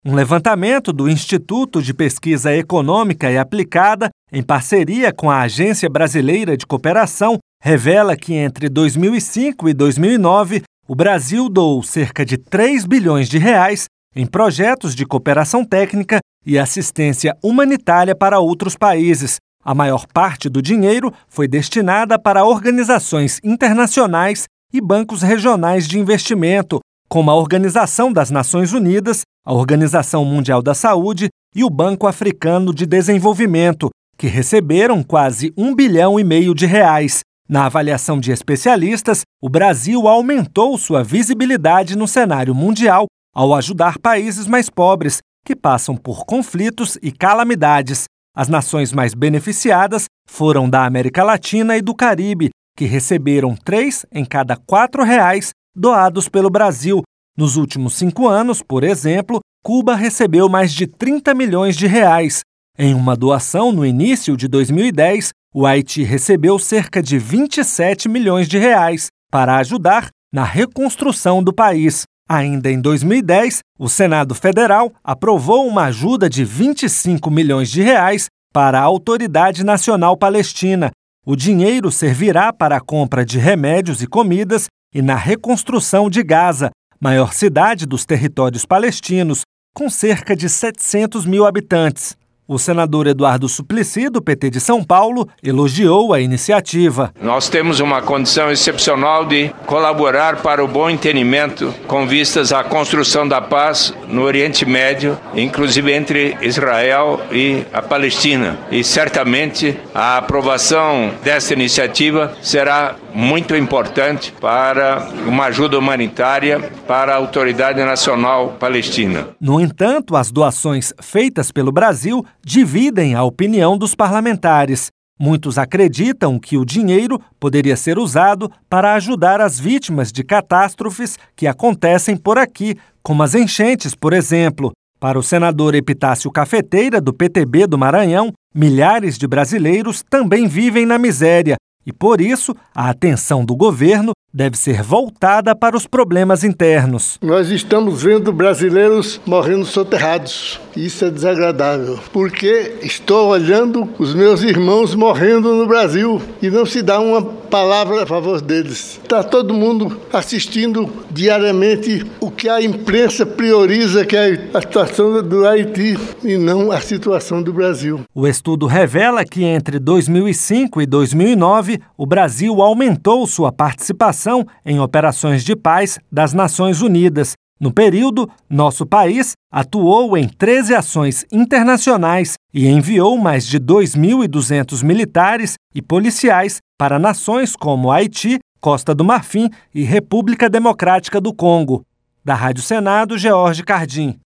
Um levantamento do Instituto de Pesquisa Econômica e Aplicada, em parceria com a Agência Brasileira de Cooperação, revela que entre 2005 e 2009, o Brasil doou cerca de 3 bilhões de reais em projetos de cooperação técnica e assistência humanitária para outros países. A maior parte do dinheiro foi destinada para organizações internacionais e bancos regionais de investimento, como a Organização das Nações Unidas, a Organização Mundial da Saúde e o Banco Africano de Desenvolvimento, que receberam quase 1,5 bilhão de reais. Na avaliação de especialistas, o Brasil aumentou sua visibilidade no cenário mundial ao ajudar países mais pobres, que passam por conflitos e calamidades. As nações mais beneficiadas foram da América Latina e do Caribe, que receberam 3 em cada 4 reais doados pelo Brasil. Nos últimos 5 anos, por exemplo, Cuba recebeu mais de 30 milhões de reais. Em uma doação no início de 2010, o Haiti recebeu cerca de 27 milhões de reais para ajudar na reconstrução do país. Ainda em 2010, o Senado Federal aprovou uma ajuda de 25 milhões de reais para a Autoridade Nacional Palestina. O dinheiro servirá para a compra de remédios e comidas e na reconstrução de Gaza, maior cidade dos territórios palestinos, com cerca de 700 mil habitantes. O senador Eduardo Suplicy, do PT de São Paulo, elogiou a iniciativa. Nós temos uma condição excepcional de colaborar para o bom entendimento com vistas à construção da paz no Oriente Médio, inclusive entre Israel e a Palestina. E certamente a aprovação dessa iniciativa será muito importante para uma ajuda humanitária para a Autoridade Nacional Palestina. No entanto, as doações feitas pelo Brasil dividem a opinião dos parlamentares. Muitos acreditam que o dinheiro poderia ser usado para ajudar as vítimas de catástrofes que acontecem por aqui, como as enchentes, por exemplo. Para o senador Epitácio Cafeteira, do PTB do Maranhão, milhares de brasileiros também vivem na miséria e, por isso, a atenção do governo deve ser voltada para os problemas internos. Nós estamos vendo brasileiros morrendo soterrados. Isso é desagradável, porque estou olhando os meus irmãos morrendo no Brasil e não se dá uma palavra a favor deles. Está todo mundo assistindo diariamente o que a imprensa prioriza, que é a situação do Haiti e não a situação do Brasil. O estudo revela que entre 2005 e 2009, o Brasil aumentou sua participação em operações de paz das Nações Unidas. No período, nosso país atuou em 13 ações internacionais e enviou mais de 2.200 militares e policiais para nações como Haiti, Costa do Marfim e República Democrática do Congo. Da Rádio Senado, George Cardim.